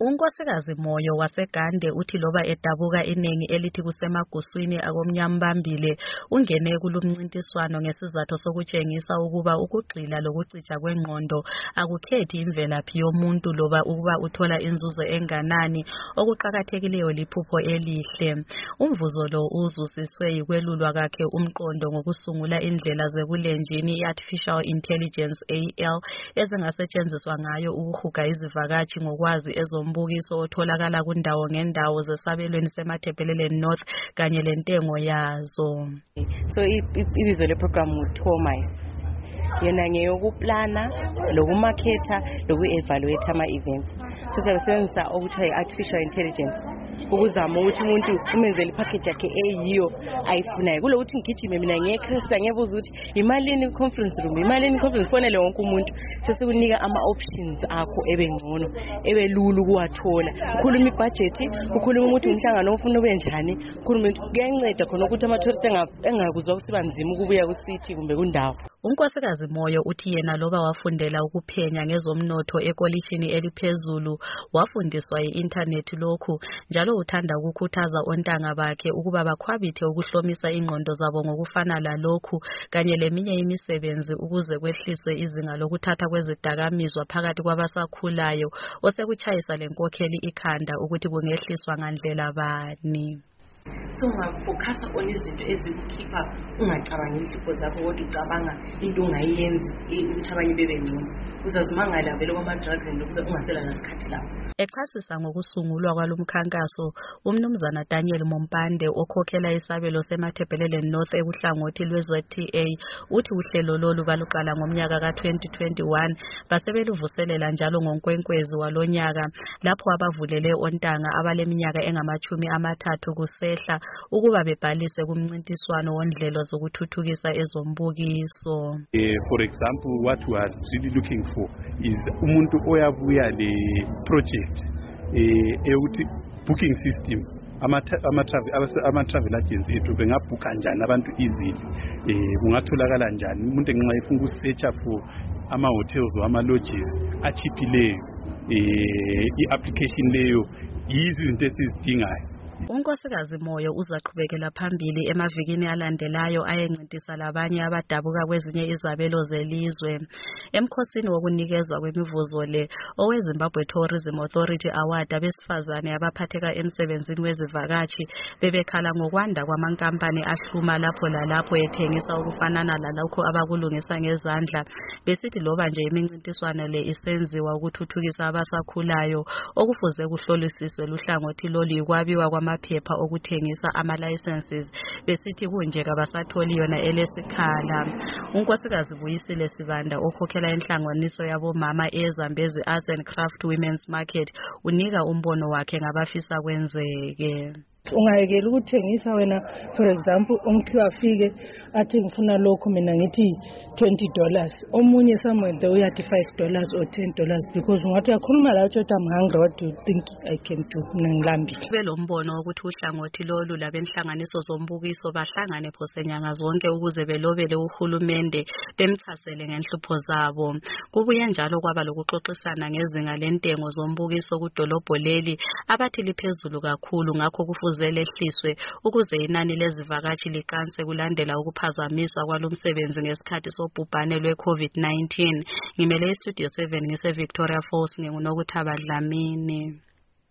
Unkosikazi Moyo waseGande uthi loba edabuka iningi elithi kusemaguswini akomnyambambile ungene kulumncintiswano ngesizathu sokutshengisa ukuba ukugxila lokucija kwengqondo akukhethi imvelaphi yomuntu loba ukuba uthola inzuzo enganani okuqhakathekileyo liphupho elihle. Umvuzo lo uzusiswe yikwelulwa kwakhe umqondo ngokusungula indlela zebulenjini i-artificial intelligence AI ezingasetshenziswa ngayo ukuhuga izivakashi ngokwazi mbukiso otholakala kundawo ngendawo zesabelweni seMatabeleland North kanye lentengo yazo. So ibizo le program uThomas yena ngeyokuplana lokumarketa lokuevaluate ama events. So sisebenzisa okuthiwa i-artificial intelligence ukuzama ukuthi umuntu umenzele ipackage yakhe eyiyo ayifunayo kulokuthi ngigijime mina ngeyekrista ngebuza ukuthi imalini conference room imalini conference fonele wonke umuntu sesikunika ama options akho ebengcono ebelulu kuwathola ukhuluma ibudget ukhuluma ukuthi umhlangano ofuna ube njani ukhuluma ukuthi kuyanceda khona ukuthi ama tourist engakuzwa kusiba nzima ukubuya ku city kumbe kundawo. Unkosikazi Moyo uthi yena loba wafundela ukuphenya ngezomnotho ekolishini eliphezulu wafundiswa i-internet lokhu njalo uthanda ukukhuthaza ontanga bakhe ukuba bakhwabithe ukuhlomisa ingqondo zabo ngokufana lalokhu kanye leminye imisebenzi ukuze kwehliswe izinga lokuthatha kwezidakamizwa phakathi kwabasakhulayo osekutshayisa lenkokheli ikhanda ukuthi kungehliswa ngandlela bani. So ungafocus on izinto ezikukhipha ungacabangi izipho zakho kodwa ucabanga into ongayenzi ukuthi abanye bebengcono uzazimangala vele kwama drugs and ungasela nasikhathi lapho. Echasisa ngokusungulwa kwalomkhankaso umnumzana Daniel Mompande okhokhela isabelo seMatabeleland North ekuhlangothi lweZTA uthi uhlelo lolu baluqala ngomnyaka ka2021 basebeluvuselela njalo ngonkwenkwezi walonyaka lapho abavulele ontanga abaleminyaka engamachumi amathathu kusehla ukuba bebhalise kumncintiswano wondlelo zokuthuthukisa ezombukiso. For example, what we are really looking for is umuntu oyabuya le project euthi booking system ama-travel agency ethu bengabhukha njani abantu easily kungatholakala njani umuntu ngenxa efuna ukusearcha for ama-hotels or ama-lodges achiphileyo i-application leyo yizi izinto esizidingayo. Unkosikazi Moyo uzaqhubekela phambili emavikini alandelayo ayencintisa labanye abadabuka kwezinye izabelo zelizwe. Emkhosini wokunikezwa kwemivuzo le oweZimbabwe Tourism Authority Award abesifazane abaphatheka emsebenzini wezivakashi bebekhala ngokwanda kwamankampani ahluma lapho lalapho ethengisa okufanana lalokho abakulungisa ngezandla besithi loba nje imincintiswano le isenziwa ukuthuthukisa abasakhulayo okufuze kuhlolisiswe luhlangothi lolu ikwabiwa kwamaphepha okuthengisa ama-licenses besithi kunje kabasatholi yona elesikhala. Unkosikazi Buyisile Sibanda okhokhela inhlanganiso yabomama eZambezi Arts and Craft Women's Market unika umbono wakhe ngabafisa kwenzeke. Ungayekela ukuthengisa wena for example umkhiwa afike athi ngifuna lokho mina ngithi $20 omunye somewhere there uyathi $5 or $10 because ungathi uyakhuluma la uthi I'm hungry what do you think I can do mina ngilambile. Belombono ukuthi uhlangothi lolu labenhlanganiso zombukiso bahlangane phose nyanga zonke ukuze belobele uhulumende bemchasele ngenhlupho zabo. Kubuye njalo kwaba lokuxoxisana ngezinga lentengo zombukiso kudolobho leli abathi liphezulu kakhulu ngakho kufuze lehliswe ukuze inani lezivakashi liqanse kulandela ukuphazamiswa kwalomsebenzi ngesikhathi sobhubhane lwe-COVID-19. Ngimele iStudio 7 ngise Victoria Falls nginguNokuthaba Dlamini.